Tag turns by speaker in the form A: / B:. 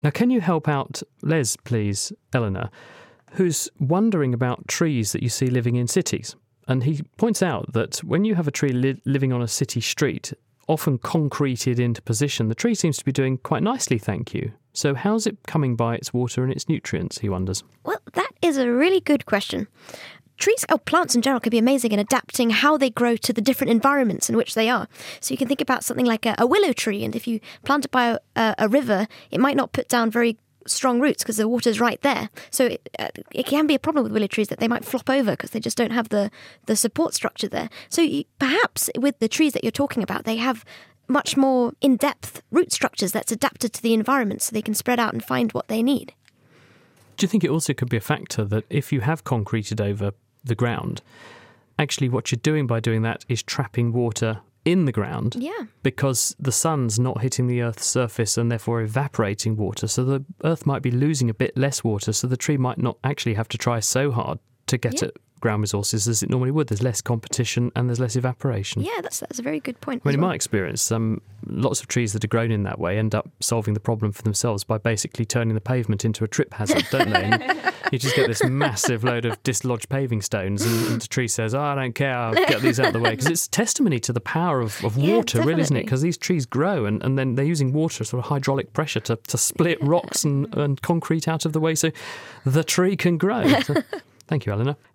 A: Now, can you help out Les, please, Eleanor, who's wondering about trees that you see living in cities? And he points out that when you have a tree living on a city street, often concreted into position, the tree seems to be doing quite nicely, thank you. So how's it coming by its water and its nutrients, he wonders?
B: Well, that is a really good question. Trees, or plants in general, can be amazing in adapting how they grow to the different environments in which they are. So you can think about something like a willow tree, and if you plant it by a river, it might not put down very strong roots because the water's right there. So it can be a problem with willow trees that they might flop over because they just don't have the support structure there. So perhaps with the trees that you're talking about, they have much more in-depth root structures that's adapted to the environment so they can spread out and find what they need.
A: Do you think it also could be a factor that if you have concreted over the ground, actually what you're doing by doing that is trapping water in the ground?
B: Yeah.
A: Because the sun's not hitting the Earth's surface and therefore evaporating water. So the Earth might be losing a bit less water, so the tree might not actually have to try so hard to get at ground resources as it normally would. There's less competition and there's less evaporation.
B: Yeah, that's a very good point.
A: I mean, in my experience, lots of trees that are grown in that way end up solving the problem for themselves by basically turning the pavement into a trip hazard, don't they? And you just get this massive load of dislodged paving stones and the tree says, I don't care, I'll get these out of the way. Because it's testimony to the power of water, really, isn't it? Because these trees grow and then they're using water, sort of hydraulic pressure to split rocks and concrete out of the way so the tree can grow. So, thank you, Eleanor.